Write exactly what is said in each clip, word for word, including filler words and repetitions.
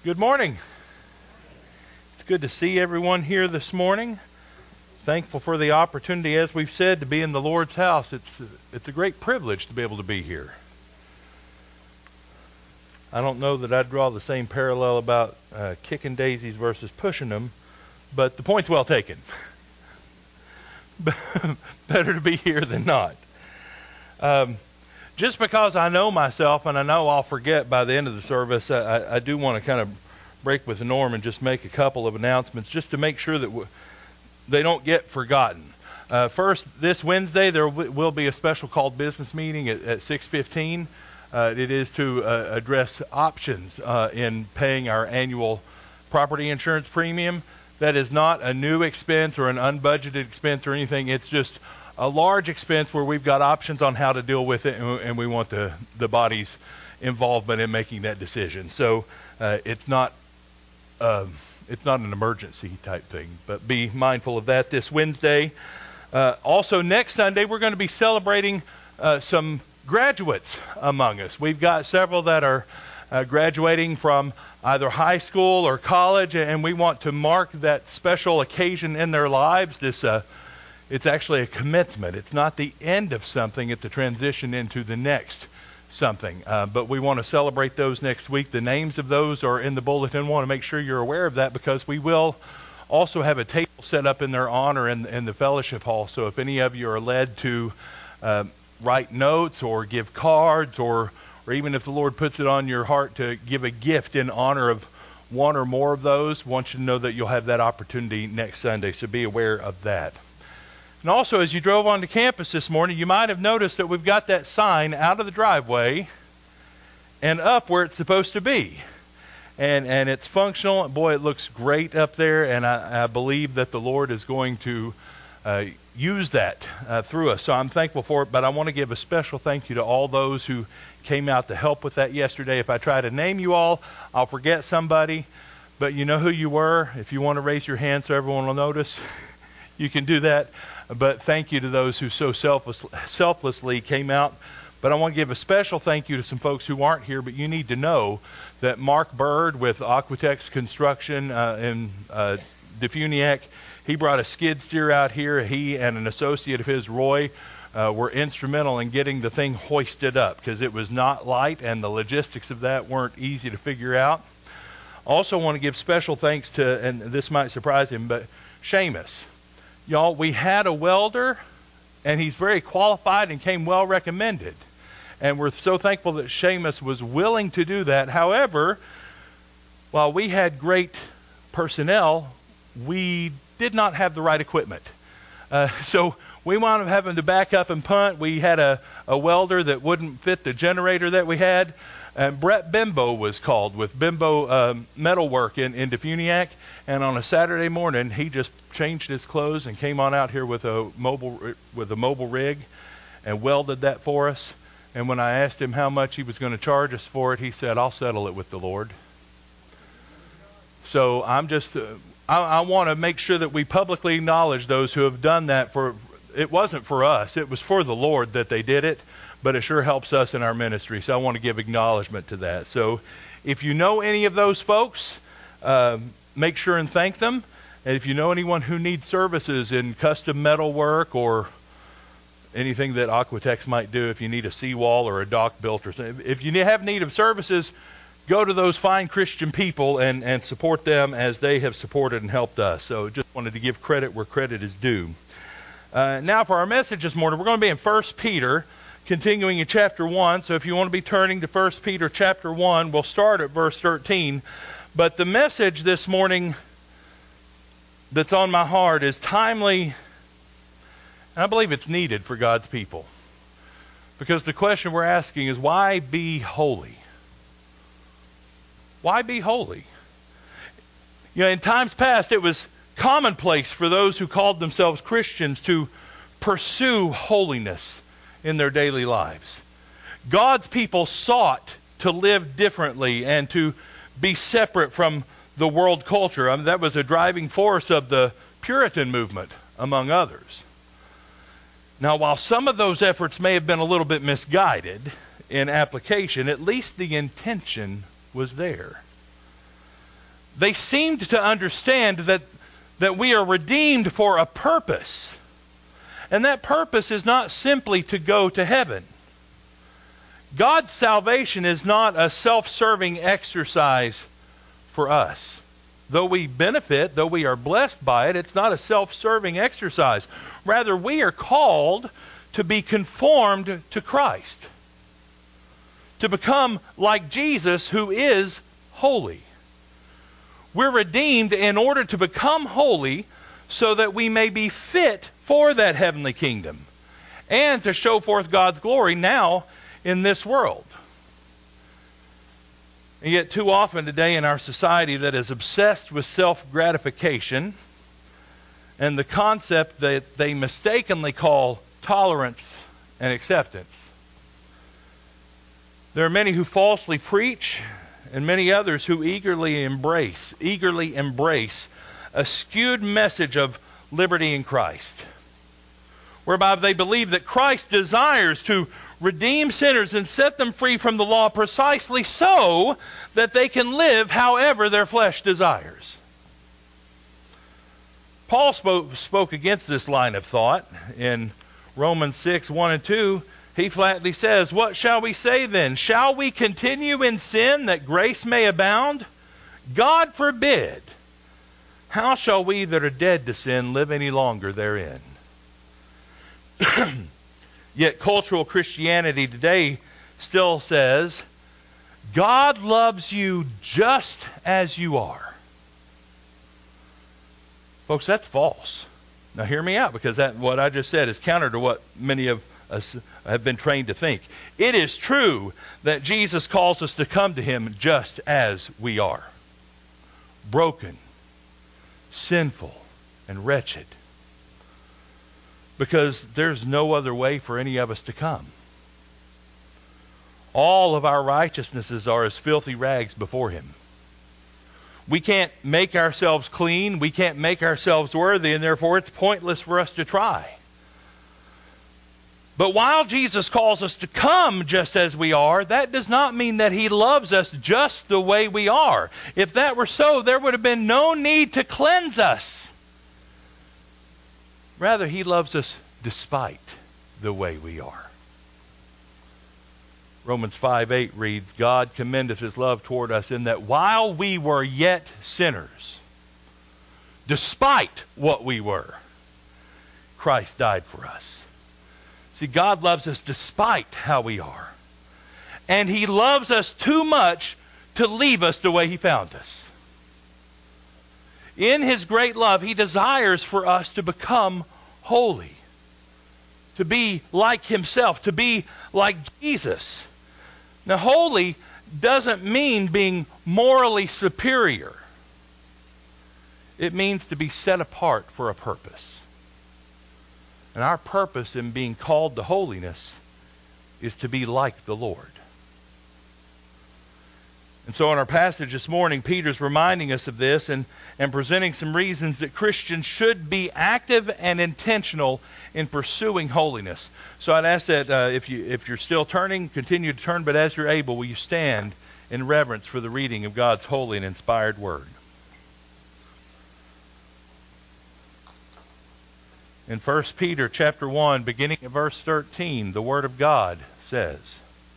Good morning. It's good to see everyone here this morning. Thankful for the opportunity, as we've said, to be in the Lord's house. It's it's a great privilege to be able to be here. I don't know that I'd draw the same parallel about uh, kicking daisies versus pushing them, but the point's well taken. Better to be here than not. Um, just because I know myself and I know I'll forget by the end of the service, I, I do want to kind of break with the norm and just make a couple of announcements just to make sure that w- they don't get forgotten. Uh, first, this Wednesday there w- will be a special called business meeting at, at six fifteen. Uh, it is to uh, address options uh, in paying our annual property insurance premium. That is not a new expense or an unbudgeted expense or anything. It's just a large expense where we've got options on how to deal with it, and, and we want the, the body's involvement in making that decision. So uh, it's not uh, it's not an emergency type thing, but be mindful of that this Wednesday. Uh, also, next Sunday, we're going to be celebrating uh, some graduates among us. We've got several that are uh, graduating from either high school or college, and we want to mark that special occasion in their lives. This uh, It's actually a commencement. It's not the end of something. It's a transition into the next something. Uh, but we want to celebrate those next week. The names of those are in the bulletin. We want to make sure you're aware of that because we will also have a table set up in their honor in, in the fellowship hall. So if any of you are led to uh, write notes or give cards, or, or even if the Lord puts it on your heart to give a gift in honor of one or more of those, I want you to know that you'll have that opportunity next Sunday. So be aware of that. And also, as you drove onto campus this morning, you might have noticed that we've got that sign out of the driveway and up where it's supposed to be. And and it's functional. Boy, it looks great up there, and I, I believe that the Lord is going to uh, use that uh, through us. So I'm thankful for it, but I want to give a special thank you to all those who came out to help with that yesterday. If I try to name you all, I'll forget somebody, but you know who you were. If you want to raise your hand so everyone will notice, you can do that. But thank you to those who so selfless, selflessly came out. But I want to give a special thank you to some folks who aren't here, but you need to know that Mark Bird with Aquatex Construction uh, in uh, Defuniak, he brought a skid steer out here. He and an associate of his, Roy, uh, were instrumental in getting the thing hoisted up because it was not light and the logistics of that weren't easy to figure out. Also want to give special thanks to, and this might surprise him, but Seamus. Y'all, we had a welder, and he's very qualified and came well recommended. And we're so thankful that Seamus was willing to do that. However, while we had great personnel, we did not have the right equipment. Uh, so we wound up having to back up and punt. We had a, a welder that wouldn't fit the generator that we had. And Brett Bimbo was called with Bimbo um, Metalwork in, in Defuniak. And on a Saturday morning, he just changed his clothes and came on out here with a mobile with a mobile rig and welded that for us. And when I asked him how much he was going to charge us for it, he said, "I'll settle it with the Lord." So I'm just, uh, I, I want to make sure that we publicly acknowledge those who have done that. For it wasn't for us; it was for the Lord that they did it. But it sure helps us in our ministry. So I want to give acknowledgement to that. So if you know any of those folks, uh, make sure and thank them. And if you know anyone who needs services in custom metal work or anything that Aquatex might do, if you need a seawall or a dock built or something, if you have need of services, go to those fine Christian people and, and support them as they have supported and helped us. So just wanted to give credit where credit is due. Uh, now for our message this morning, we're going to be in First Peter, continuing in chapter one. So if you want to be turning to First Peter chapter one, we'll start at verse thirteen. But the message this morning that's on my heart is timely, and I believe it's needed for God's people. Because the question we're asking is, why be holy? Why be holy? You know, in times past, it was commonplace for those who called themselves Christians to pursue holiness in their daily lives. God's people sought to live differently and to be separate from the world culture. I mean, that was a driving force of the Puritan movement, among others. Now, while some of those efforts may have been a little bit misguided in application, at least the intention was there. they seemed to understand that, that we are redeemed for a purpose. And that purpose is not simply to go to heaven. God's salvation is not a self-serving exercise for us. Though we benefit, though we are blessed by it, it's not a self-serving exercise. Rather, we are called to be conformed to Christ, to become like Jesus, who is holy. We're redeemed in order to become holy so that we may be fit for that heavenly kingdom and to show forth God's glory now in this world. And yet too often today in our society that is obsessed with self-gratification and the concept that they mistakenly call tolerance and acceptance, there are many who falsely preach and many others who eagerly embrace, eagerly embrace a skewed message of liberty in Christ, whereby they believe that Christ desires to redeem sinners and set them free from the law precisely so that they can live however their flesh desires. Paul spoke, spoke against this line of thought in Romans six, one and two. He flatly says, "What shall we say then? Shall we continue in sin that grace may abound? God forbid. How shall we that are dead to sin live any longer therein?" Yet cultural Christianity today still says, God loves you just as you are. Folks, that's false. Now hear me out, because that what I just said is counter to what many of us have been trained to think. It is true that Jesus calls us to come to Him just as we are. Broken, sinful, and wretched. Because there's no other way for any of us to come. All of our righteousnesses are as filthy rags before Him. We can't make ourselves clean. We can't make ourselves worthy, and therefore it's pointless for us to try. But while Jesus calls us to come just as we are, that does not mean that He loves us just the way we are. If that were so, there would have been no need to cleanse us. Rather, He loves us despite the way we are. Romans five eight reads, God commendeth His love toward us in that while we were yet sinners, despite what we were, Christ died for us. See, God loves us despite how we are. And He loves us too much to leave us the way He found us. In His great love, He desires for us to become holy, to be like Himself, to be like Jesus. Now, holy doesn't mean being morally superior. It means to be set apart for a purpose. And our purpose in being called to holiness is to be like the Lord. And so in our passage this morning, Peter's reminding us of this and, and presenting some reasons that Christians should be active and intentional in pursuing holiness. So I'd ask that uh, if, you, if you're still turning, continue to turn, but as you're able, will you stand in reverence for the reading of God's holy and inspired Word. In First Peter chapter one, beginning at verse thirteen, the Word of God says,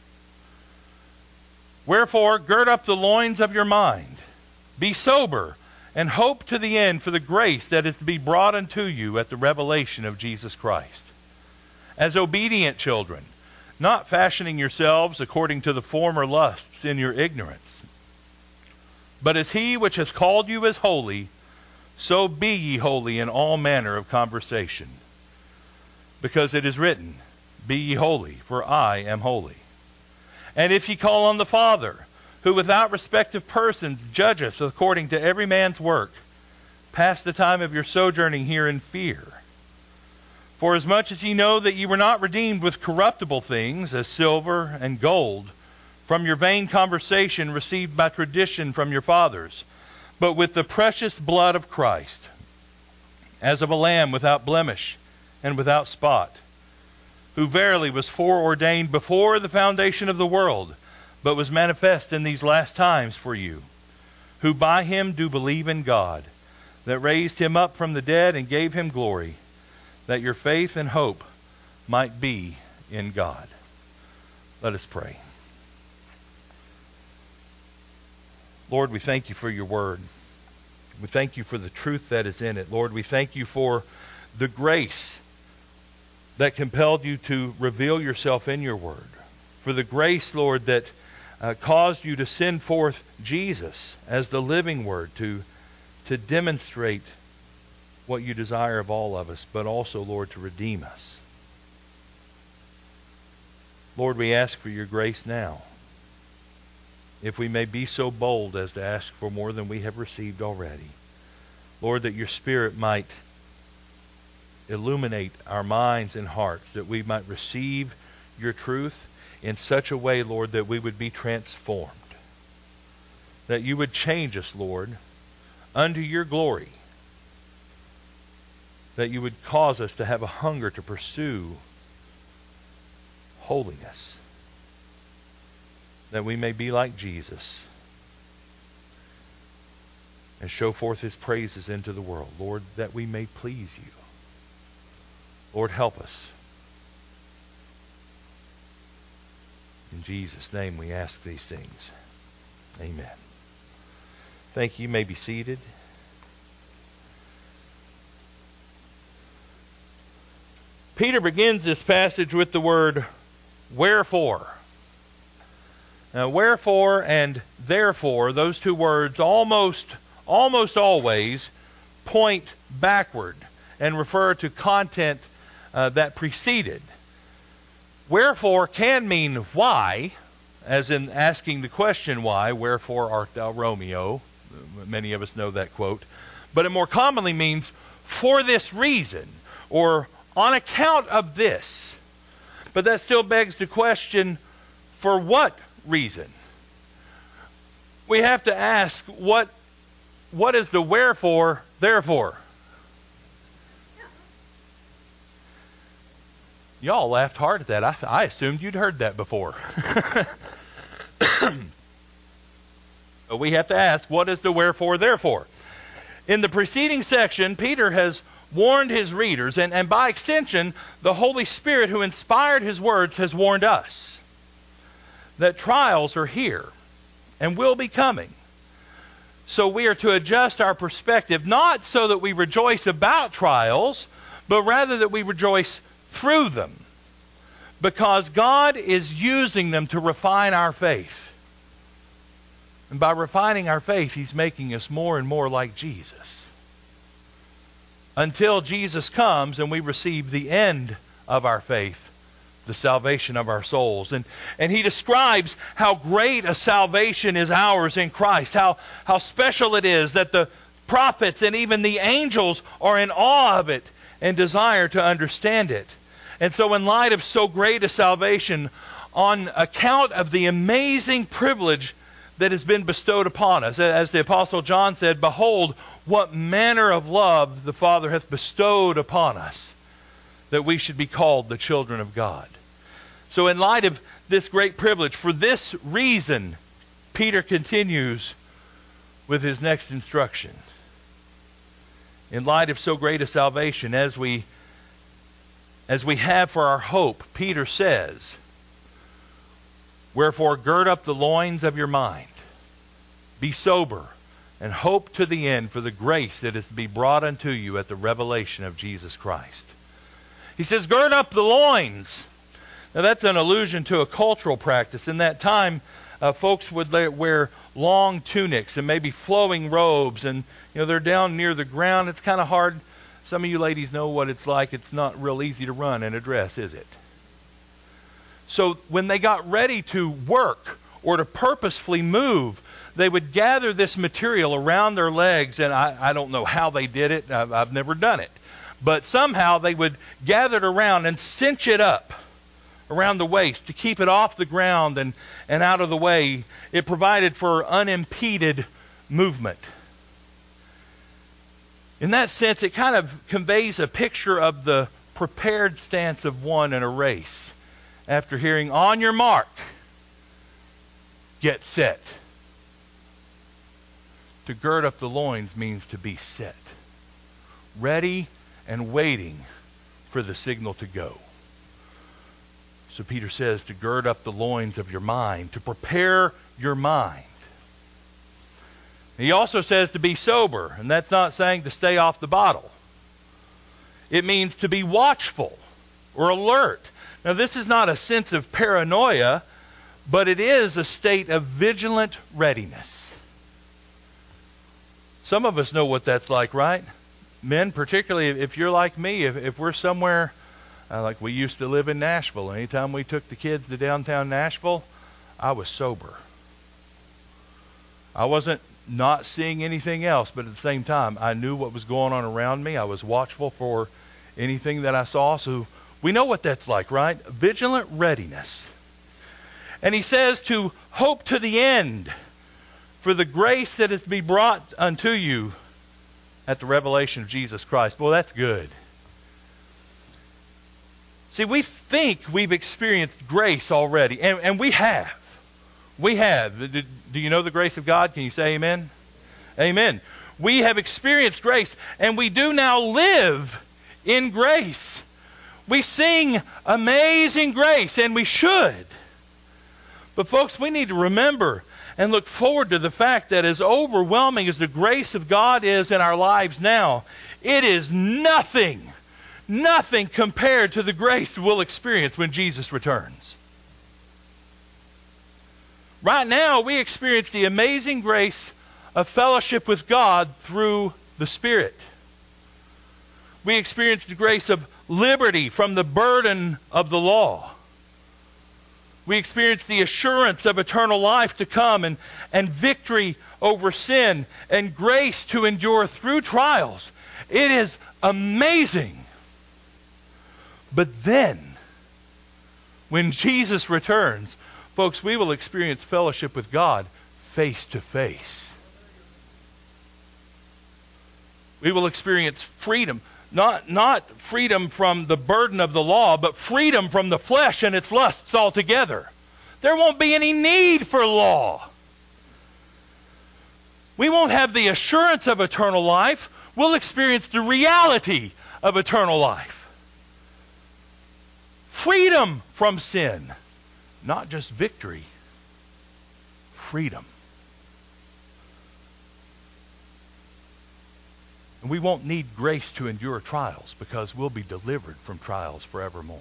Wherefore, gird up the loins of your mind, be sober, and hope to the end for the grace that is to be brought unto you at the revelation of Jesus Christ. As obedient children, not fashioning yourselves according to the former lusts in your ignorance, but as He which has called you is holy, so be ye holy in all manner of conversation. Because it is written, Be ye holy, for I am holy. And if ye call on the Father, who without respect of persons judgeth according to every man's work, pass the time of your sojourning here in fear. For as much as ye know that ye were not redeemed with corruptible things, as silver and gold, from your vain conversation received by tradition from your fathers, but with the precious blood of Christ, as of a lamb without blemish and without spot, who verily was foreordained before the foundation of the world, but was manifest in these last times for you, who by him do believe in God, that raised him up from the dead and gave him glory, that your faith and hope might be in God. Let us pray. Lord, we thank you for your word. We thank you for the truth that is in it. Lord, we thank you for the grace that compelled you to reveal yourself in your word. For the grace, Lord, that uh, caused you to send forth Jesus as the living word to, to demonstrate what you desire of all of us, but also, Lord, to redeem us. Lord, we ask for your grace now, if we may be so bold as to ask for more than we have received already. Lord, that your Spirit might illuminate our minds and hearts, that we might receive your truth in such a way, Lord, that we would be transformed. That you would change us, Lord, unto your glory. That you would cause us to have a hunger to pursue holiness. That we may be like Jesus and show forth his praises into the world. Lord, that we may please you. Lord, help us. In Jesus' name we ask these things. Amen. Thank you. You may be seated. Peter begins this passage with the word wherefore. Now, wherefore and therefore, those two words almost, almost always point backward and refer to content uh, that preceded. Wherefore can mean why, as in asking the question why, wherefore art thou Romeo? Many of us know that quote. But it more commonly means for this reason, or on account of this. But that still begs the question, for what reason? We have to ask, what, what is the wherefore, therefore? Y'all laughed hard at that. I, I assumed you'd heard that before. But we have to ask, what is the wherefore, therefore? In the preceding section, Peter has warned his readers, and, and by extension, the Holy Spirit who inspired his words has warned us, that trials are here and will be coming. So we are to adjust our perspective, not so that we rejoice about trials, but rather that we rejoice through them, because God is using them to refine our faith. And by refining our faith, he's making us more and more like Jesus, until Jesus comes and we receive the end of our faith, the salvation of our souls. And and he describes how great a salvation is ours in Christ, how, how special it is that the prophets and even the angels are in awe of it and desire to understand it. And so in light of so great a salvation, on account of the amazing privilege that has been bestowed upon us, as the Apostle John said, behold, what manner of love the Father hath bestowed upon us, that we should be called the children of God. So in light of this great privilege, for this reason, Peter continues with his next instruction. In light of so great a salvation, as we as we have for our hope, Peter says, wherefore gird up the loins of your mind, be sober, and hope to the end for the grace that is to be brought unto you at the revelation of Jesus Christ. He says, gird up the loins. Now that's an allusion to a cultural practice. In that time, uh, folks would wear long tunics and maybe flowing robes, and you know they're down near the ground. It's kind of hard. Some of you ladies know what it's like. It's not real easy to run in a dress, is it? So when they got ready to work or to purposefully move, they would gather this material around their legs, and I, I don't know how they did it. I've, I've never done it. But somehow they would gather it around and cinch it up around the waist to keep it off the ground and, and out of the way. It provided for unimpeded movement. In that sense, it kind of conveys a picture of the prepared stance of one in a race. After hearing, on your mark, get set. To gird up the loins means to be set, ready and waiting for the signal to go. So Peter says to gird up the loins of your mind, to prepare your mind. He also says to be sober, and that's not saying to stay off the bottle. It means to be watchful or alert. Now, this is not a sense of paranoia, but it is a state of vigilant readiness. Some of us know what that's like, right? Men, particularly if you're like me, if, if we're somewhere, uh, like we used to live in Nashville, anytime we took the kids to downtown Nashville, I was sober. I wasn't not seeing anything else, but at the same time, I knew what was going on around me. I was watchful for anything that I saw. So we know what that's like, right? Vigilant readiness. And he says to hope to the end for the grace that is to be brought unto you at the revelation of Jesus Christ. Well, that's good. See, we think we've experienced grace already, and, and we have. We have. Do, do you know the grace of God? Can you say amen? Amen. We have experienced grace, and we do now live in grace. We sing Amazing Grace, and we should. But folks, we need to remember and look forward to the fact that as overwhelming as the grace of God is in our lives now, it is nothing, nothing compared to the grace we'll experience when Jesus returns. Right now, we experience the amazing grace of fellowship with God through the Spirit. We experience the grace of liberty from the burden of the law. We experience the assurance of eternal life to come and, and victory over sin and grace to endure through trials. It is amazing. But then, when Jesus returns, folks, we will experience fellowship with God face to face. We will experience freedom. Not, not freedom from the burden of the law, but freedom from the flesh and its lusts altogether. There won't be any need for law. We won't have the assurance of eternal life. We'll experience the reality of eternal life. Freedom from sin. Not just victory. Freedom. And we won't need grace to endure trials because we'll be delivered from trials forevermore.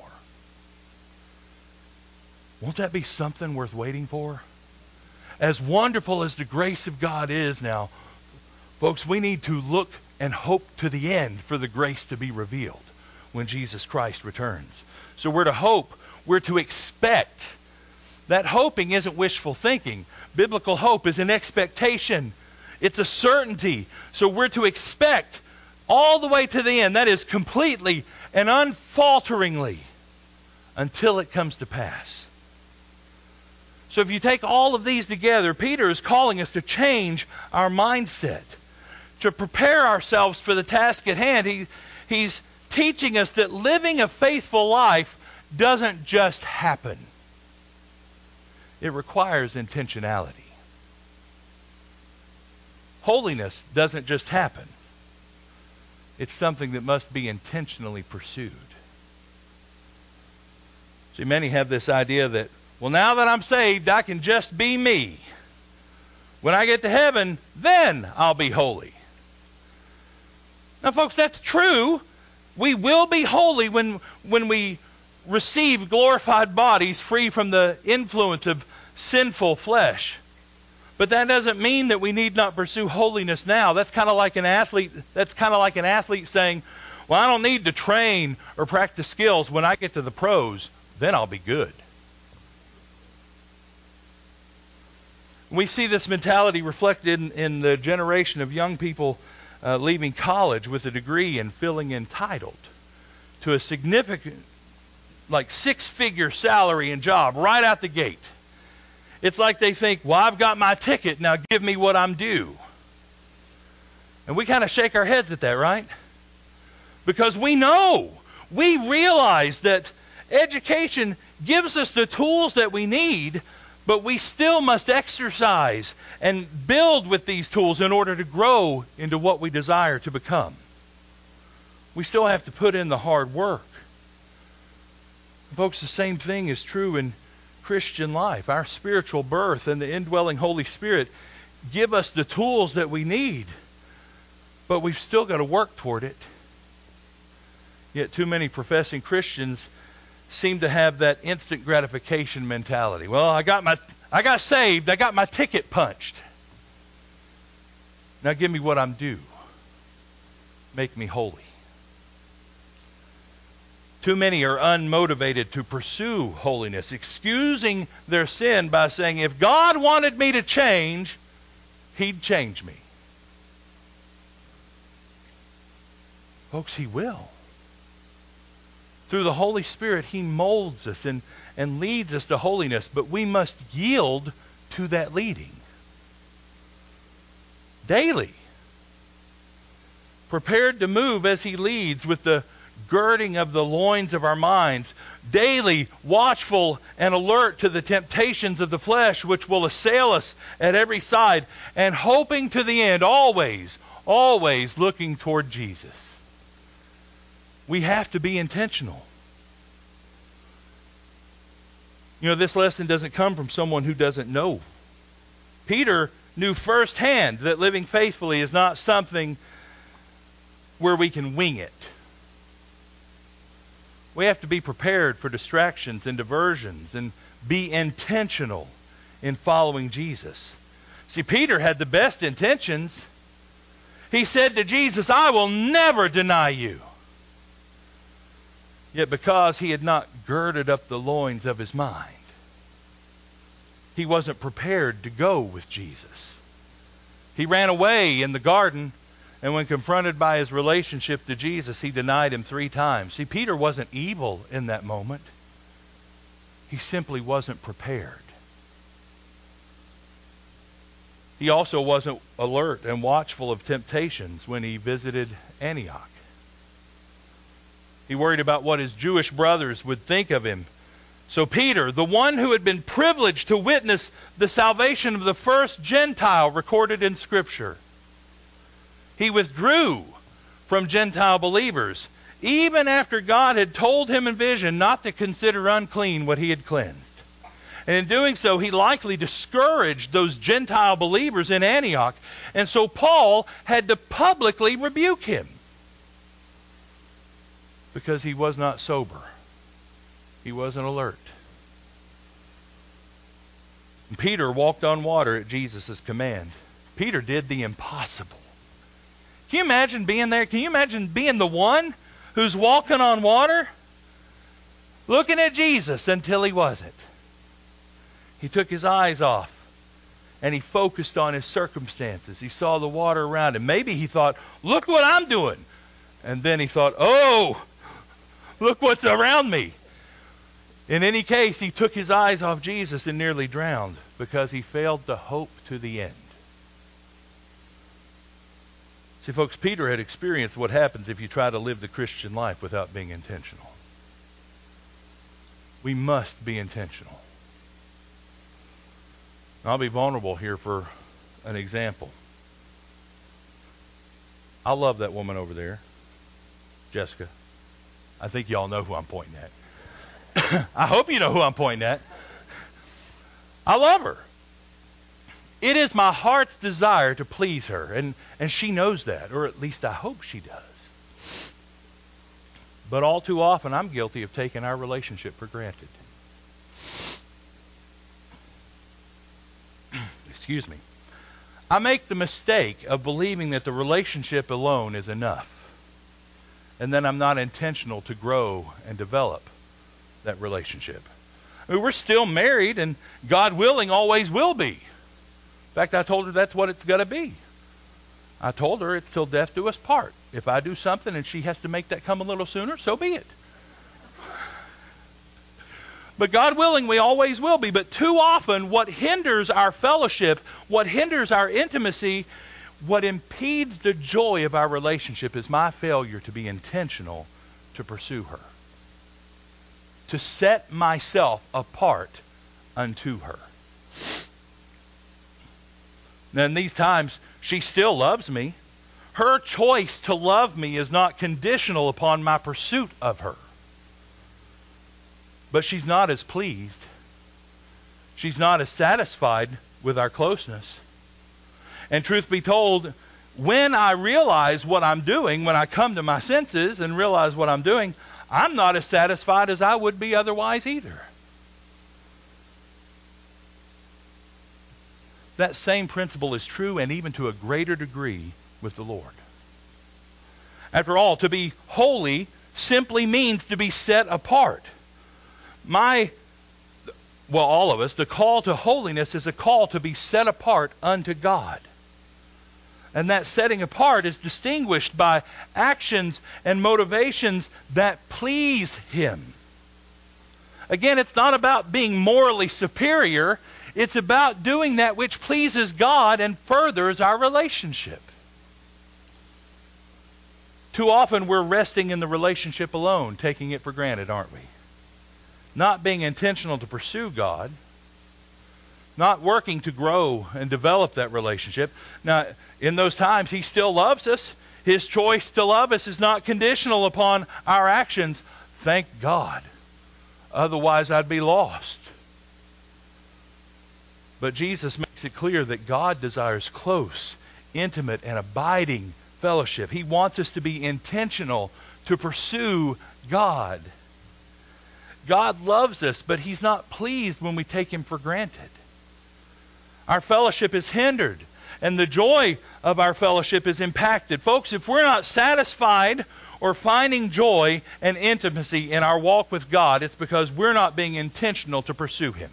Won't that be something worth waiting for? As wonderful as the grace of God is now, folks, we need to look and hope to the end for the grace to be revealed when Jesus Christ returns. So we're to hope, we're to expect. That hoping isn't wishful thinking. Biblical hope is an expectation. It's a certainty. So we're to expect all the way to the end. That is completely and unfalteringly until it comes to pass. So if you take all of these together, Peter is calling us to change our mindset, to prepare ourselves for the task at hand. He, he's teaching us that living a faithful life doesn't just happen. It requires intentionality. Holiness doesn't just happen. It's something that must be intentionally pursued. See, many have this idea that, well, now that I'm saved, I can just be me. When I get to heaven, then I'll be holy. Now, folks, that's true. We will be holy when, when we receive glorified bodies free from the influence of sinful flesh. But that doesn't mean that we need not pursue holiness now. That's kind of like an athlete. That's kind of like an athlete saying, well, I don't need to train or practice skills. When I get to the pros, then I'll be good. We see this mentality reflected in, in the generation of young people uh, leaving college with a degree and feeling entitled to a significant, like six-figure salary and job right out the gate. It's like they think, well, I've got my ticket, now give me what I'm due. And we kind of shake our heads at that, right? Because we know, we realize that education gives us the tools that we need, But we still must exercise and build with these tools in order to grow into what we desire to become. We still have to put in the hard work. Folks, the same thing is true in Christian life. Our spiritual birth and the indwelling Holy Spirit give us the tools that we need, but we've still got to work toward it. Yet too many professing Christians seem to have that instant gratification mentality. Well, I got my I got saved, I got my ticket punched. Now give me what I'm due. Make me holy. Too many are unmotivated to pursue holiness, excusing their sin by saying, if God wanted me to change, He'd change me. Folks, He will. Through the Holy Spirit, He molds us and, and leads us to holiness, but we must yield to that leading. Daily. Prepared to move as He leads with the girding of the loins of our minds, daily watchful and alert to the temptations of the flesh which will assail us at every side, and hoping to the end, always, always looking toward Jesus. We have to be intentional. You know, this lesson doesn't come from someone who doesn't know. Peter knew firsthand that living faithfully is not something where we can wing it. We have to be prepared for distractions and diversions and be intentional in following Jesus. See, Peter had the best intentions. He said to Jesus, I will never deny you. Yet because he had not girded up the loins of his mind, he wasn't prepared to go with Jesus. He ran away in the garden, and when confronted by his relationship to Jesus, he denied Him three times. See, Peter wasn't evil in that moment. He simply wasn't prepared. He also wasn't alert and watchful of temptations when he visited Antioch. He worried about what his Jewish brothers would think of him. So Peter, the one who had been privileged to witness the salvation of the first Gentile recorded in Scripture, he withdrew from Gentile believers, even after God had told him in vision not to consider unclean what he had cleansed. And in doing so, he likely discouraged those Gentile believers in Antioch. And so Paul had to publicly rebuke him because he was not sober. He wasn't alert. And Peter walked on water at Jesus' command. Peter did the impossible. Can you imagine being there? Can you imagine being the one who's walking on water, looking at Jesus until he wasn't? He took his eyes off and he focused on his circumstances. He saw the water around him. Maybe he thought, look what I'm doing. And then he thought, oh, look what's around me. In any case, he took his eyes off Jesus and nearly drowned because he failed to hope to the end. See, folks, Peter had experienced what happens if you try to live the Christian life without being intentional. We must be intentional. I'll be vulnerable here for an example. I love that woman over there, Jessica. I think y'all know who I'm pointing at. I hope you know who I'm pointing at. I love her. It is my heart's desire to please her, and, and she knows that, or at least I hope she does. But all too often, I'm guilty of taking our relationship for granted. Excuse me. I make the mistake of believing that the relationship alone is enough, and then I'm not intentional to grow and develop that relationship. I mean, we're still married, and God willing, always will be. In fact, I told her that's what it's going to be. I told her it's till death do us part. If I do something and she has to make that come a little sooner, so be it. But God willing, we always will be. But too often, what hinders our fellowship, what hinders our intimacy, what impedes the joy of our relationship is my failure to be intentional to pursue her. To set myself apart unto her. Now, in these times, she still loves me. Her choice to love me is not conditional upon my pursuit of her. But she's not as pleased. She's not as satisfied with our closeness. And truth be told, when I realize what I'm doing, when I come to my senses and realize what I'm doing, I'm not as satisfied as I would be otherwise either. That same principle is true, and even to a greater degree, with the Lord. After all, to be holy simply means to be set apart. My, well, all of us, the call to holiness is a call to be set apart unto God. And that setting apart is distinguished by actions and motivations that please Him. Again, it's not about being morally superior. It's about doing that which pleases God and furthers our relationship. Too often we're resting in the relationship alone, taking it for granted, aren't we? Not being intentional to pursue God. Not working to grow and develop that relationship. Now, in those times, He still loves us. His choice to love us is not conditional upon our actions. Thank God. Otherwise, I'd be lost. But Jesus makes it clear that God desires close, intimate, and abiding fellowship. He wants us to be intentional to pursue God. God loves us, but He's not pleased when we take Him for granted. Our fellowship is hindered, and the joy of our fellowship is impacted. Folks, if we're not satisfied or finding joy and intimacy in our walk with God, it's because we're not being intentional to pursue Him.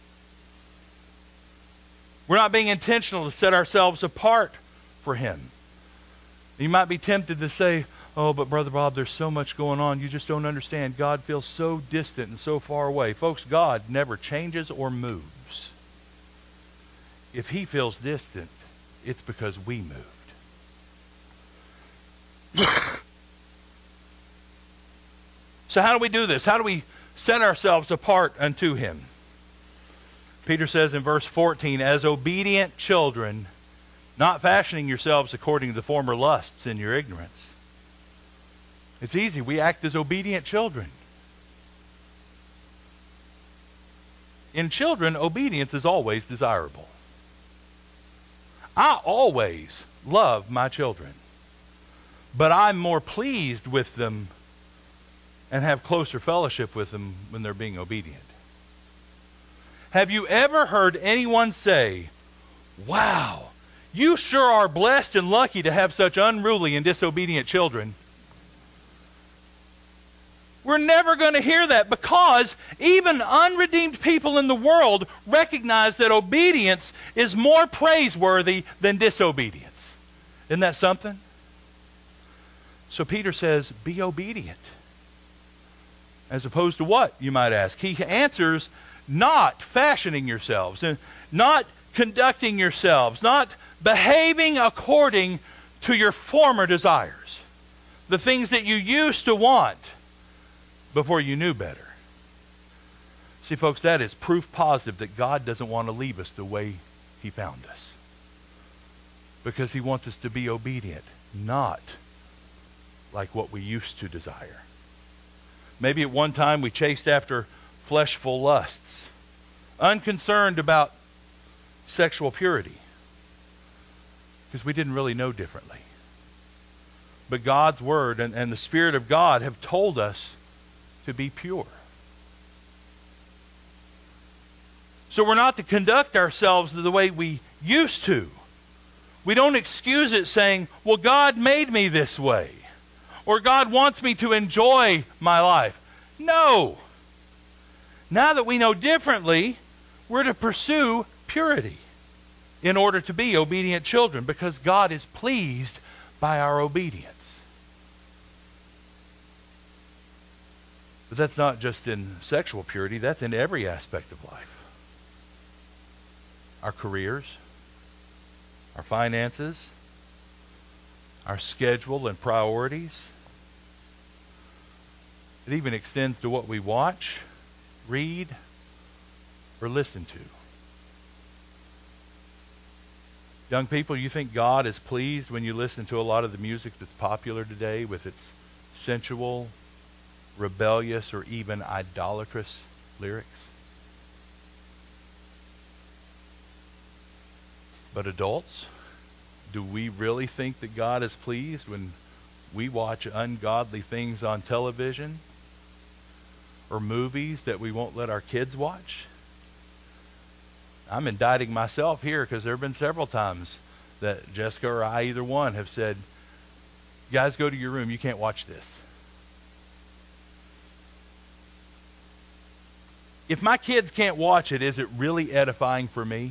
We're not being intentional to set ourselves apart for Him. You might be tempted to say, oh, but Brother Bob, there's so much going on. You just don't understand. God feels so distant and so far away. Folks, God never changes or moves. If He feels distant, it's because we moved. So how do we do this? How do we set ourselves apart unto Him? Peter says in verse fourteen, as obedient children, not fashioning yourselves according to the former lusts in your ignorance. It's easy. We act as obedient children. In children, obedience is always desirable. I always love my children, but I'm more pleased with them and have closer fellowship with them when they're being obedient. Have you ever heard anyone say, wow, you sure are blessed and lucky to have such unruly and disobedient children? We're never going to hear that, because even unredeemed people in the world recognize that obedience is more praiseworthy than disobedience. Isn't that something? So Peter says, be obedient. As opposed to what, you might ask? He answers, not fashioning yourselves, and not conducting yourselves, not behaving according to your former desires, the things that you used to want before you knew better. See, folks, that is proof positive that God doesn't want to leave us the way He found us, because He wants us to be obedient, not like what we used to desire. Maybe at one time we chased after fleshful lusts, unconcerned about sexual purity, because we didn't really know differently. But God's Word and, and the Spirit of God have told us to be pure. So we're not to conduct ourselves the way we used to. We don't excuse it saying, well, God made me this way, or God wants me to enjoy my life. No. Now that we know differently, we're to pursue purity in order to be obedient children, because God is pleased by our obedience. But that's not just in sexual purity, that's in every aspect of life. Our careers, our finances, our schedule and priorities. It even extends to what we watch, read, or listen to. Young people, you think God is pleased when you listen to a lot of the music that's popular today with its sensual, rebellious, or even idolatrous lyrics? But adults, do we really think that God is pleased when we watch ungodly things on television or movies that we won't let our kids watch? I'm indicting myself here because there have been several times that Jessica or I, either one, have said, guys, go to your room. You can't watch this. If my kids can't watch it, is it really edifying for me?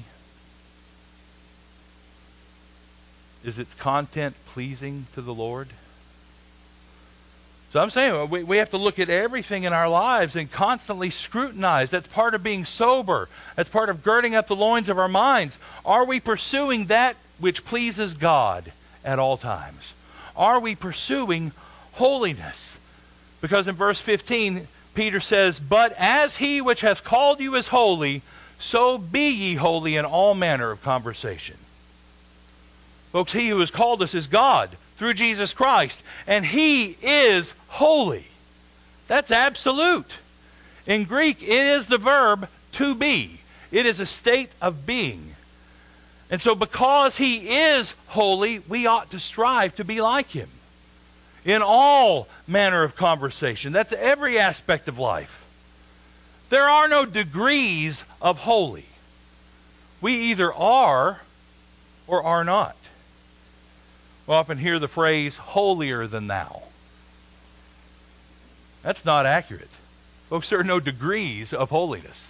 Is its content pleasing to the Lord? So I'm saying we, we have to look at everything in our lives and constantly scrutinize. That's part of being sober. That's part of girding up the loins of our minds. Are we pursuing that which pleases God at all times? Are we pursuing holiness? Because in verse fifteen, Peter says, "But as he which hath called you is holy, so be ye holy in all manner of conversation." Folks, he who has called us is God through Jesus Christ, and he is holy. That's absolute. In Greek, it is the verb to be. It is a state of being. And so because he is holy, we ought to strive to be like him in all manner of conversation. That's every aspect of life. There are no degrees of holy. We either are or are not. We often hear the phrase, holier than thou. That's not accurate. Folks, there are no degrees of holiness.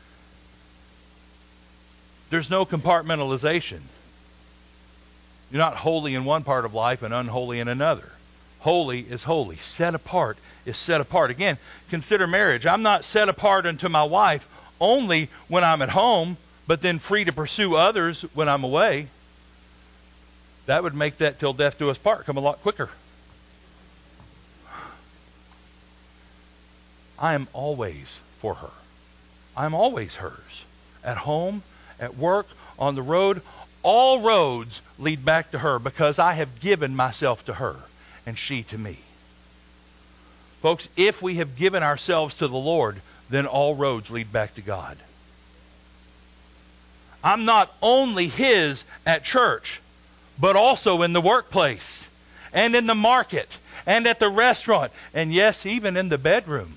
There's no compartmentalization. You're not holy in one part of life and unholy in another. Holy is holy. Set apart is set apart. Again, consider marriage. I'm not set apart unto my wife only when I'm at home, but then free to pursue others when I'm away. That would make that till death do us part come a lot quicker. I am always for her. I'm always hers. At home, at work, on the road, all roads lead back to her because I have given myself to her and she to me. Folks, if we have given ourselves to the Lord, then all roads lead back to God. I'm not only his at church, but also in the workplace, and in the market, and at the restaurant, and yes, even in the bedroom.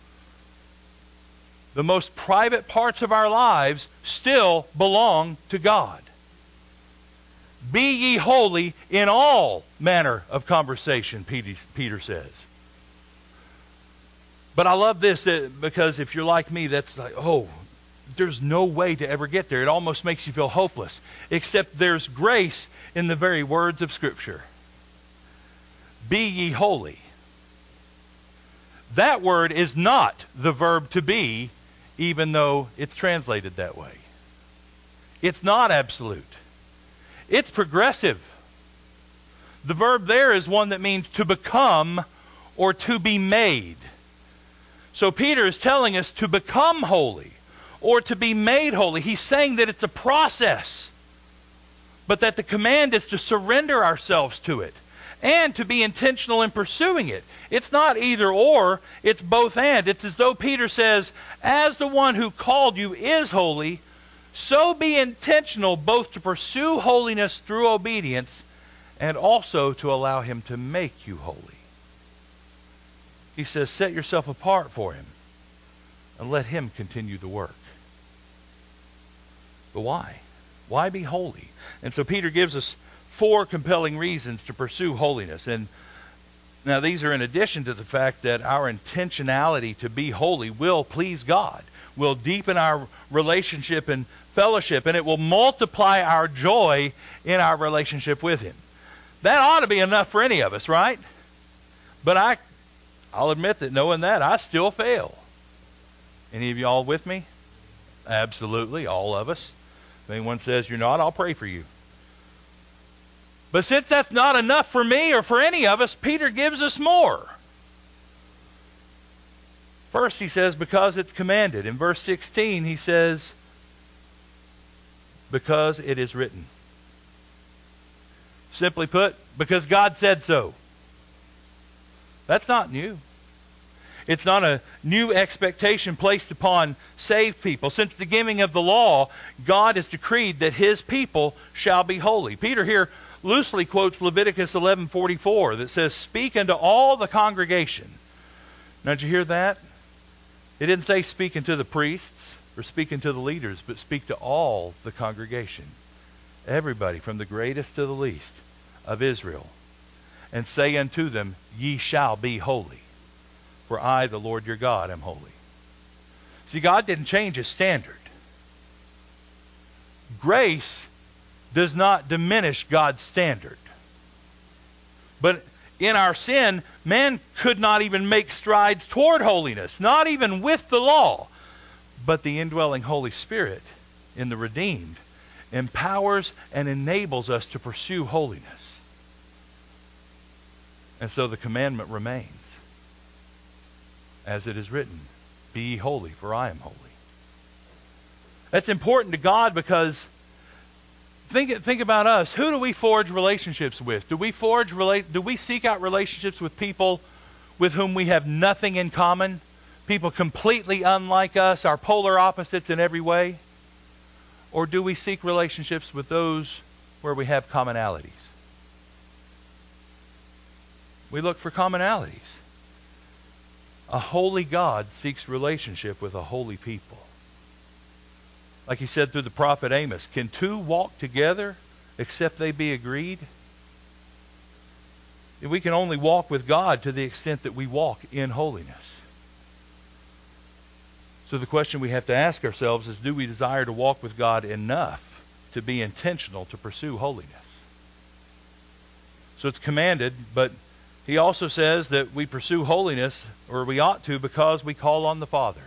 The most private parts of our lives still belong to God. Be ye holy in all manner of conversation, Peter says. But I love this because if you're like me, that's like, oh, there's no way to ever get there. It almost makes you feel hopeless. Except there's grace in the very words of Scripture. Be ye holy. That word is not the verb to be, even though it's translated that way. It's not absolute. It's progressive. The verb there is one that means to become or to be made. So Peter is telling us to become holy or to be made holy. He's saying that it's a process, but that the command is to surrender ourselves to it and to be intentional in pursuing it. It's not either or, it's both and. It's as though Peter says, as the one who called you is holy, so be intentional both to pursue holiness through obedience and also to allow him to make you holy. He says, set yourself apart for him and let him continue the work. But why? Why be holy? And so Peter gives us four compelling reasons to pursue holiness. And now these are in addition to the fact that our intentionality to be holy will please God, will deepen our relationship and fellowship, and it will multiply our joy in our relationship with him. That ought to be enough for any of us, right? But I, I'll admit that knowing that, I still fail. Any of y'all with me? Absolutely, all of us. If anyone says you're not, I'll pray for you. But since that's not enough for me or for any of us, Peter gives us more. First, he says, because it's commanded. In verse sixteen, he says, because it is written. Simply put, because God said so. That's not new. It's not a new expectation placed upon saved people. Since the giving of the law, God has decreed that his people shall be holy. Peter here loosely quotes Leviticus eleven forty-four that says, "Speak unto all the congregation." Now, did you hear that? It didn't say speak unto the priests or speak unto the leaders, but speak to all the congregation. Everybody, from the greatest to the least of Israel. And say unto them, "Ye shall be holy. For I, the Lord your God, am holy." See, God didn't change his standard. Grace does not diminish God's standard. But in our sin, man could not even make strides toward holiness, not even with the law. But the indwelling Holy Spirit in the redeemed empowers and enables us to pursue holiness. And so the commandment remains. As it is written, "Be ye holy, for I am holy." That's important to God because think think about us. Who do we forge relationships with? Do we forge relate? Do we seek out relationships with people with whom we have nothing in common? People completely unlike us, our polar opposites in every way? Or do we seek relationships with those where we have commonalities? We look for commonalities. A holy God seeks relationship with a holy people. Like he said through the prophet Amos, "Can two walk together except they be agreed?" We can only walk with God to the extent that we walk in holiness. So the question we have to ask ourselves is, do we desire to walk with God enough to be intentional to pursue holiness? So it's commanded, but he also says that we pursue holiness, or we ought to, because we call on the Father.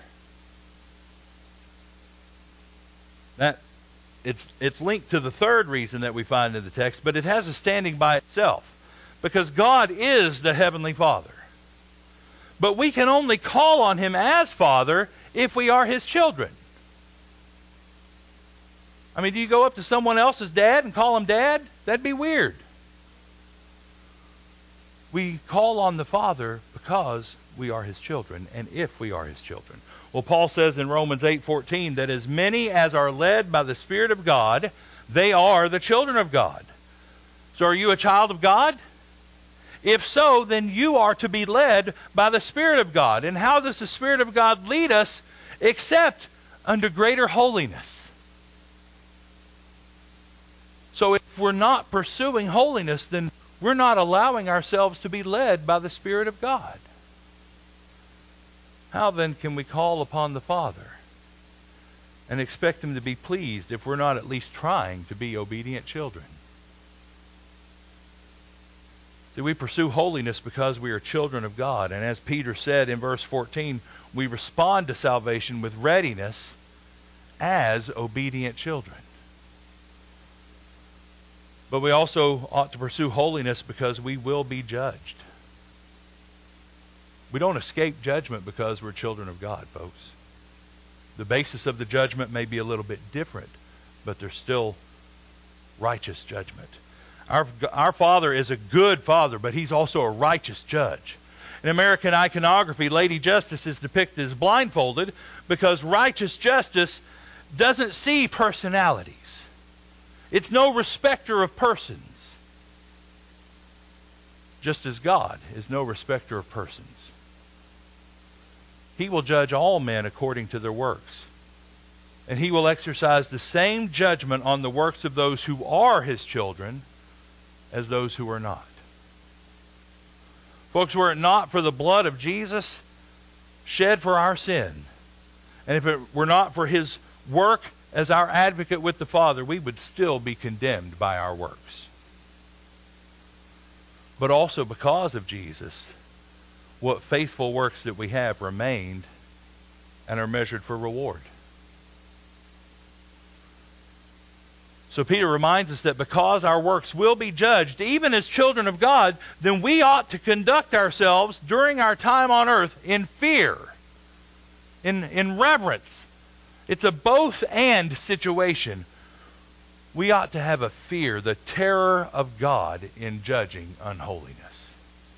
That it's it's linked to the third reason that we find in the text, but it has a standing by itself. Because God is the Heavenly Father. But we can only call on him as Father if we are his children. I mean, do you go up to someone else's dad and call him Dad? That'd be weird. We call on the Father because we are his children, and if we are his children. Well, Paul says in Romans eight fourteen that as many as are led by the Spirit of God, they are the children of God. So are you a child of God? If so, then you are to be led by the Spirit of God. And how does the Spirit of God lead us except unto greater holiness? So if we're not pursuing holiness, then we're not allowing ourselves to be led by the Spirit of God. How then can we call upon the Father and expect him to be pleased if we're not at least trying to be obedient children? See, we pursue holiness because we are children of God. And as Peter said in verse fourteen, we respond to salvation with readiness as obedient children. But we also ought to pursue holiness because we will be judged. We don't escape judgment because we're children of God, folks. The basis of the judgment may be a little bit different, but there's still righteous judgment. Our, our Father is a good Father, but he's also a righteous judge. In American iconography, Lady Justice is depicted as blindfolded because righteous justice doesn't see personalities. It's no respecter of persons. Just as God is no respecter of persons. He will judge all men according to their works. And he will exercise the same judgment on the works of those who are his children as those who are not. Folks, were it not for the blood of Jesus shed for our sin, and if it were not for his work as our advocate with the Father, we would still be condemned by our works. But also because of Jesus, what faithful works that we have remained and are measured for reward. So Peter reminds us that because our works will be judged, even as children of God, then we ought to conduct ourselves during our time on earth in fear, in, in reverence. It's a both and situation. we ought to have a fear, the terror of God in judging unholiness.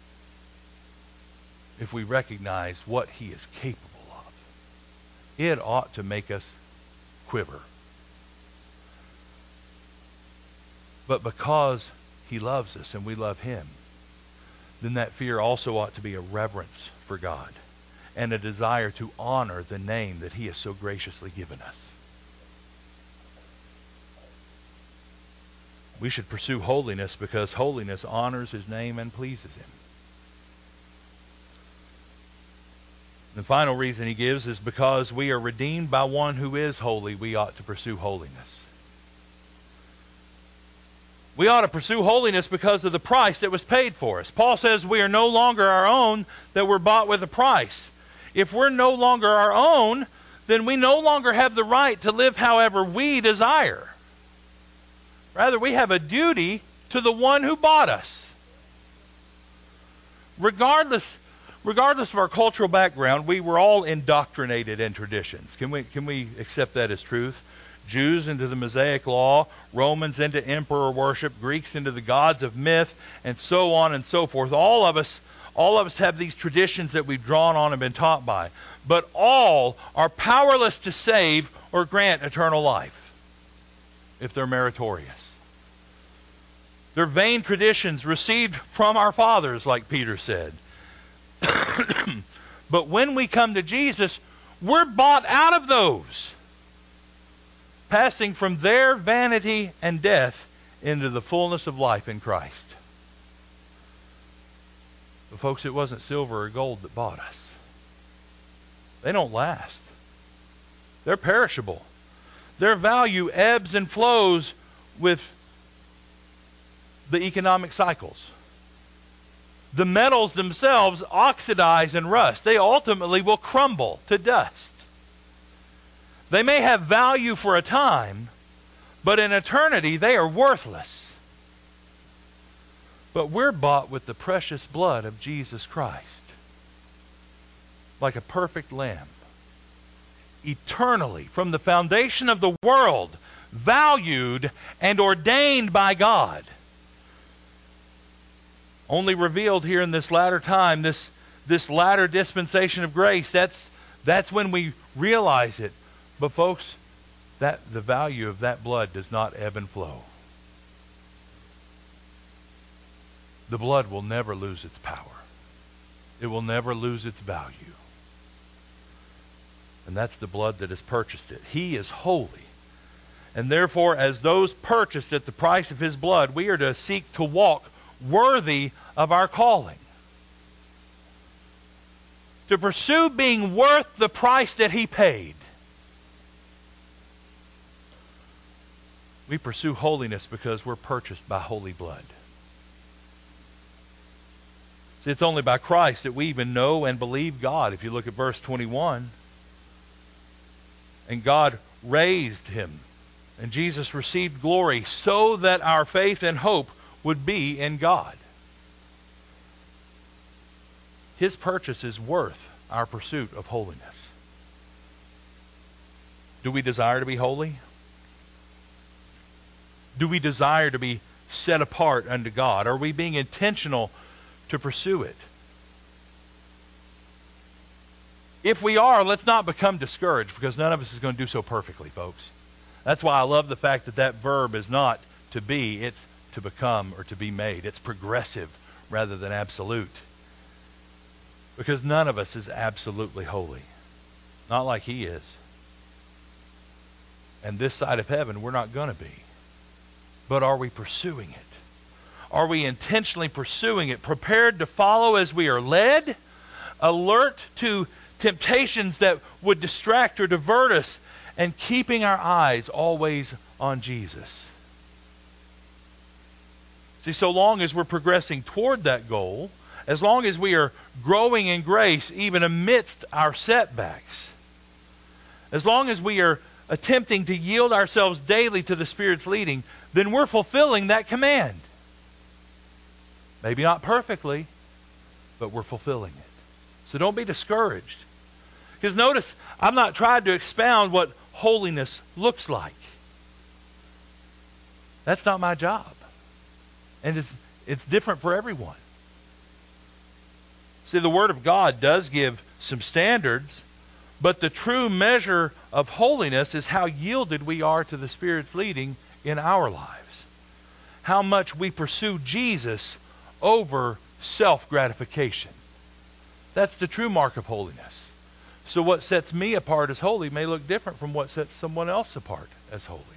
If we recognize what He is capable of, it ought to make us quiver. But because He loves us and we love Him, then that fear also ought to be a reverence for God and a desire to honor the name that He has so graciously given us. We should pursue holiness because holiness honors His name and pleases Him. The final reason He gives is because we are redeemed by one who is holy, we ought to pursue holiness. We ought to pursue holiness because of the price that was paid for us. Paul says we are no longer our own, that we're bought with a price. If we're no longer our own, then we no longer have the right to live however we desire. Rather, we have a duty to the one who bought us. Regardless, regardless of our cultural background, we were all indoctrinated in traditions. Can we, can we accept that as truth? Jews into the Mosaic law, Romans into emperor worship, Greeks into the gods of myth, and so on and so forth. All of us, all of us have these traditions that we've drawn on and been taught by. But all are powerless to save or grant eternal life if they're meritorious. They're vain traditions received from our fathers, like Peter said. But when we come to Jesus, we're bought out of those, passing from their vanity and death into the fullness of life in Christ. But folks, it wasn't silver or gold that bought us. They don't last. They're perishable. Their value ebbs and flows with the economic cycles. The metals themselves oxidize and rust. They ultimately will crumble to dust. They may have value for a time, but in eternity they are worthless. But we're bought with the precious blood of Jesus Christ, like a perfect lamb, eternally, from the foundation of the world, valued and ordained by God. Only revealed here in this latter time, this, this latter dispensation of grace. That's, that's when we realize it. But folks, that the value of that blood does not ebb and flow. The blood will never lose its power. It will never lose its value. And that's the blood that has purchased it. He is holy. And therefore, as those purchased at the price of His blood, we are to seek to walk worthy of our calling. To pursue being worth the price that He paid. We pursue holiness because we're purchased by holy blood. See, it's only by Christ that we even know and believe God. If you look at verse twenty-one, and God raised Him, and Jesus received glory so that our faith and hope would be in God. His purchase is worth our pursuit of holiness. Do we desire to be holy? Do we desire to be set apart unto God? Are we being intentional to pursue it? If we are, let's not become discouraged, because none of us is going to do so perfectly, folks. That's why I love the fact that that verb is not to be, it's to become or to be made. It's progressive rather than absolute. Because none of us is absolutely holy. Not like He is. And this side of heaven, we're not going to be. But are we pursuing it? Are we intentionally pursuing it, prepared to follow as we are led, alert to temptations that would distract or divert us, and keeping our eyes always on Jesus? See, so long as we're progressing toward that goal, as long as we are growing in grace even amidst our setbacks, as long as we are attempting to yield ourselves daily to the Spirit's leading, then we're fulfilling that command. Maybe not perfectly, but we're fulfilling it. So don't be discouraged. Because notice, I'm not trying to expound what holiness looks like. That's not my job. And it's, it's different for everyone. See, the Word of God does give some standards, but the true measure of holiness is how yielded we are to the Spirit's leading in our lives. How much we pursue Jesus over self-gratification. That's the true mark of holiness. So what sets me apart as holy may look different from what sets someone else apart as holy.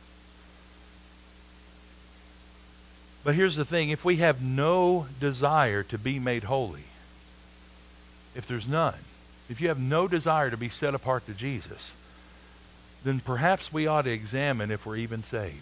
But here's the thing, if we have no desire to be made holy, if there's none, if you have no desire to be set apart to Jesus, then perhaps we ought to examine if we're even saved.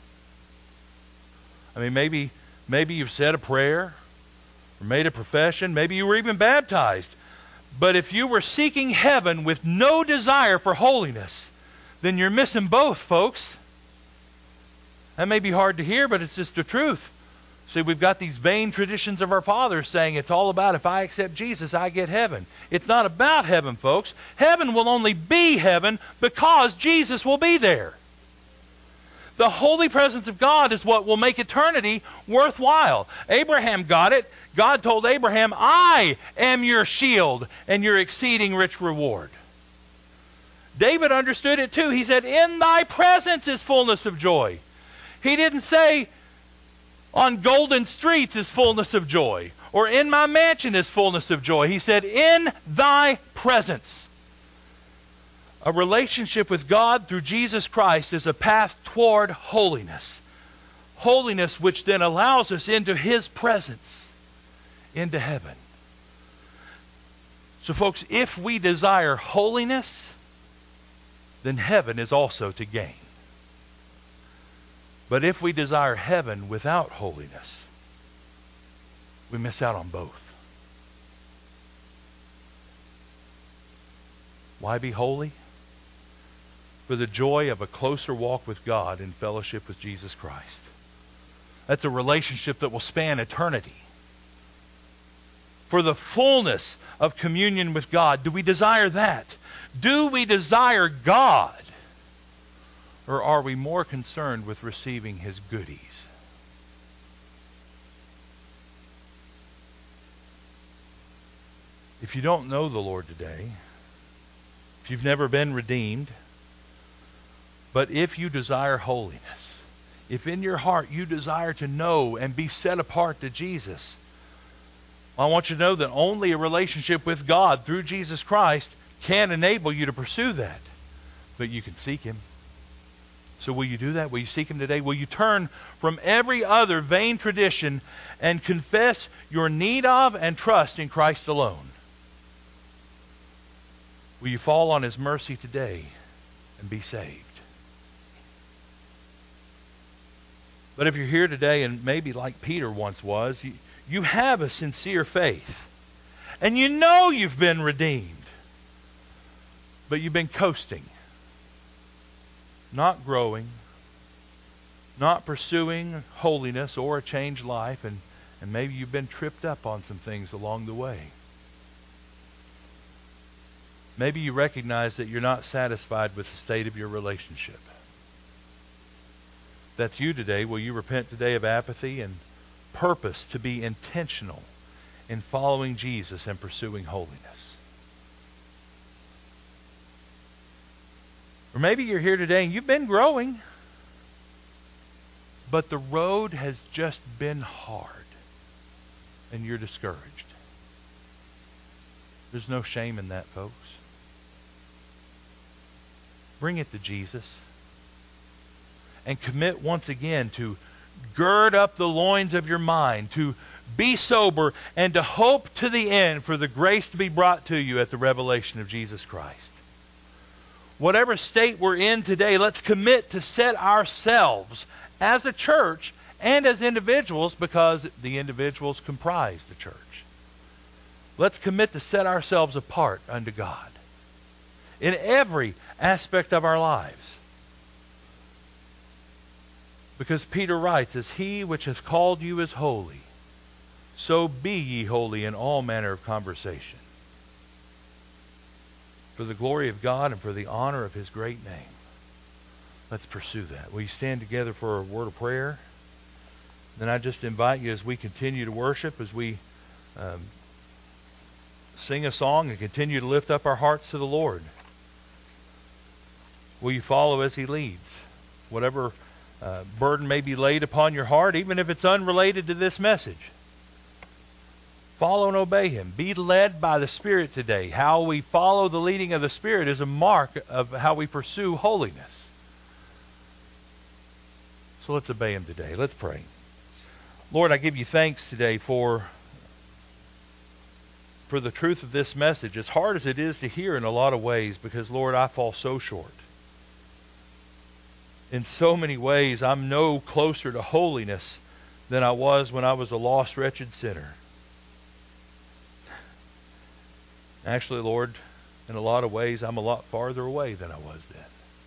I mean, maybe maybe you've said a prayer or made a profession. Maybe you were even baptized. But if you were seeking heaven with no desire for holiness, then you're missing both, folks. That may be hard to hear, but it's just the truth. See, we've got these vain traditions of our fathers saying it's all about if I accept Jesus, I get heaven. It's not about heaven, folks. Heaven will only be heaven because Jesus will be there. The holy presence of God is what will make eternity worthwhile. Abraham got it. God told Abraham, I am your shield and your exceeding rich reward. David understood it too. He said, in thy presence is fullness of joy. He didn't say, on golden streets is fullness of joy, or in my mansion is fullness of joy. He said, in thy presence. A relationship with God through Jesus Christ is a path toward holiness. Holiness which then allows us into His presence, into heaven. So folks, if we desire holiness, then heaven is also to gain. But if we desire heaven without holiness, we miss out on both. Why be holy? For the joy of a closer walk with God in fellowship with Jesus Christ. That's a relationship that will span eternity. For the fullness of communion with God, do we desire that? Do we desire God? Or are we more concerned with receiving His goodies? If you don't know the Lord today, if you've never been redeemed, but if you desire holiness, if in your heart you desire to know and be set apart to Jesus, I want you to know that only a relationship with God through Jesus Christ can enable you to pursue that. But you can seek Him. So will you do that? Will you seek Him today? Will you turn from every other vain tradition and confess your need of and trust in Christ alone? Will you fall on His mercy today and be saved? But if you're here today and maybe like Peter once was, you, you have a sincere faith. And you know you've been redeemed. But you've been coasting. Not growing. Not pursuing holiness or a changed life. And, and maybe you've been tripped up on some things along the way. Maybe you recognize that you're not satisfied with the state of your relationship. If that's you today, will you repent today of apathy and purpose to be intentional in following Jesus and pursuing holiness? Or maybe you're here today and you've been growing, but the road has just been hard and you're discouraged. There's no shame in that, folks. Bring it to Jesus. And commit once again to gird up the loins of your mind, to be sober, and to hope to the end for the grace to be brought to you at the revelation of Jesus Christ. Whatever state we're in today, let's commit to set ourselves as a church and as individuals, because the individuals comprise the church. Let's commit to set ourselves apart unto God in every aspect of our lives. Because Peter writes, as He which hath called you is holy, so be ye holy in all manner of conversation, for the glory of God and for the honor of His great name. Let's pursue that. Will you stand together for a word of prayer? Then I just invite you, as we continue to worship, as we um, sing a song and continue to lift up our hearts to the Lord, will you follow as He leads? Whatever uh, burden may be laid upon your heart, even if it's unrelated to this message, follow and obey Him. Be led by the Spirit today. How we follow the leading of the Spirit is a mark of how we pursue holiness. So let's obey Him today. Let's pray. Lord, I give you thanks today for, for the truth of this message, as hard as it is to hear in a lot of ways, because, Lord, I fall so short. In so many ways, I'm no closer to holiness than I was when I was a lost, wretched sinner. Actually, Lord, in a lot of ways, I'm a lot farther away than I was then.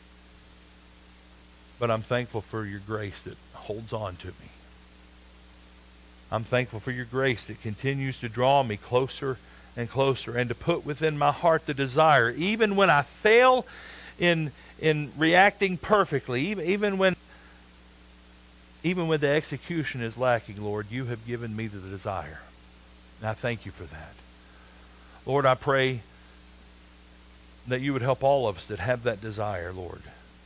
But I'm thankful for your grace that holds on to me. I'm thankful for your grace that continues to draw me closer and closer, and to put within my heart the desire, even when I fail in in reacting perfectly, even, even when even when the execution is lacking, Lord, you have given me the desire. And I thank you for that. Lord, I pray that you would help all of us that have that desire, Lord.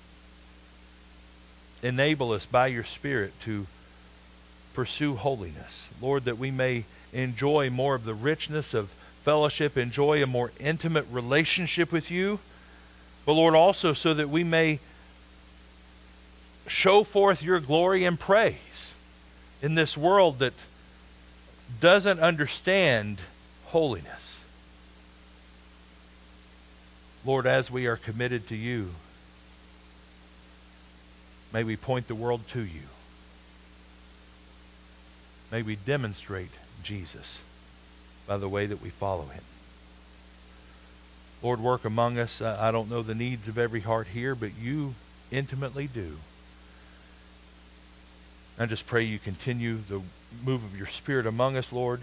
Enable us by your Spirit to pursue holiness. Lord, that we may enjoy more of the richness of fellowship, enjoy a more intimate relationship with you. But Lord, also so that we may show forth your glory and praise in this world that doesn't understand holiness. Lord, as we are committed to you, may we point the world to you. May we demonstrate Jesus by the way that we follow him. Lord, work among us. I don't know the needs of every heart here, but you intimately do. I just pray you continue the move of your Spirit among us, Lord,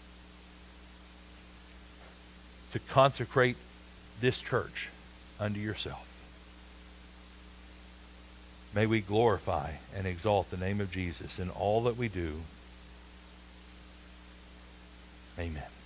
to consecrate this church unto yourself. May we glorify and exalt the name of Jesus in all that we do. Amen.